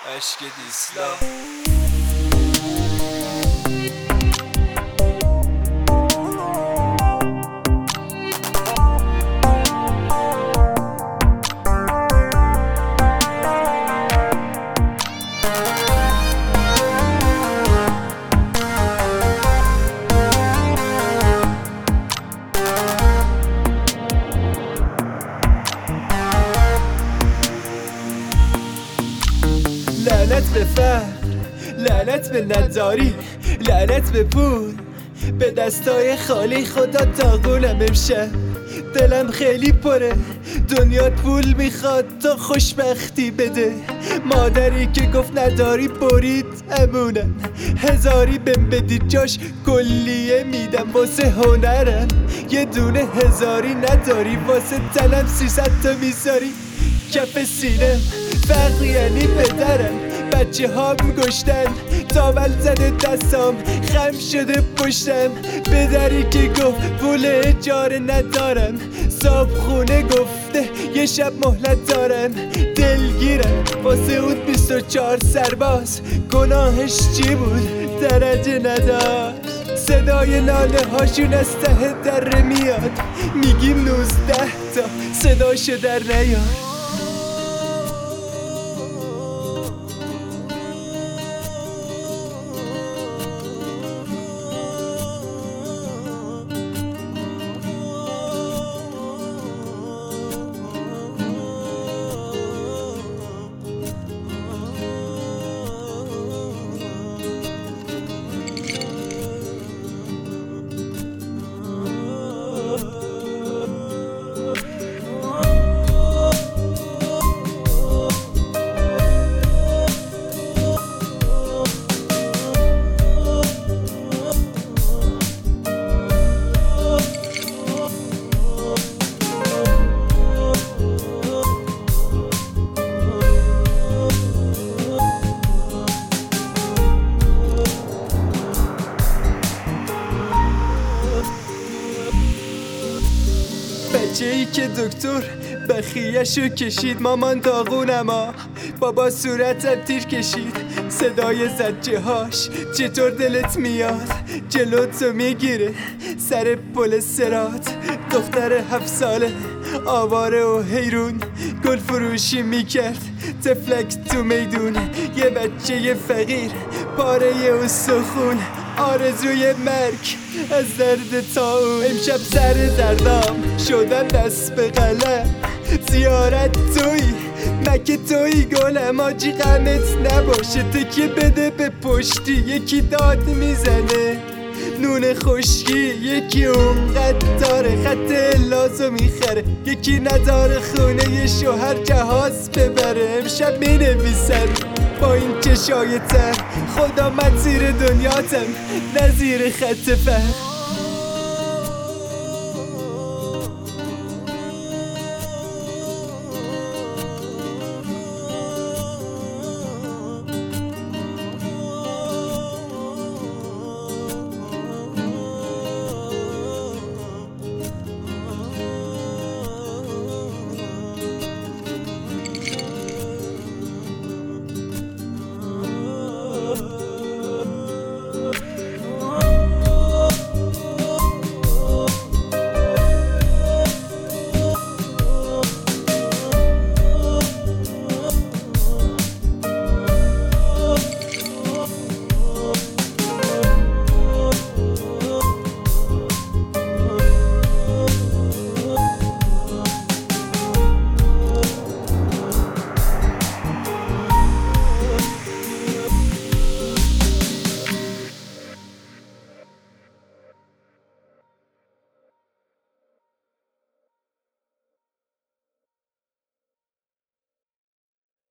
اشک دیسلا لعنت به فقر، لعنت به نداری، لعنت به پول، به دستای خالی خدا تاقونم امشب. دلم خیلی پره، دنیات پول میخواد تا خوشبختی بده. مادری که گفت نداری برید امونم، هزاری بهم بدید جاش کلیه میدم. واسه هنرم یه دونه هزاری نداری، واسه تنم 300 تا میذاری کف سینم. فقر یعنی پدرم، بچه هام گشتن، تاول زده دستام، خم شده پشتم. پدری که گفت پول اجاره ندارم، صاحب خونه گفته یه شب مهلت دارم. دلگیرم واسه اون 24 سرباز، گناهش چی بود درجه نداشت. صدای ناله هاشون از ته دره میاد، میگیم 19 تا صداشو در نیار. بچه ای که دکتر بخیه‌شو کشید، مامان داغونم بابا صورتم تیر کشید. صدای زجه هاش چطور دلت میاد، جلوتو میگیره سر پل صراط. دختر 7 ساله آواره و حیرون، گل فروشی میکرد تفلک تو میدون. یه بچه فقیر پاره استخون، آرزوی مرگ از درد تا اون. امشب سر دردام شدم دست به قلم، زیارت توی مگه توی گلم. آجی غمت نباشه تکیه بده به پشتی، یکی داد میزنه نون خشکی، یکی اونقدر داره خط لازو میخره، یکی نداره خونه یه شوهر جهاز ببره. امشب مینویسم با این چشای تر، خدا من زیر دنیاتم نزیر خط فقر.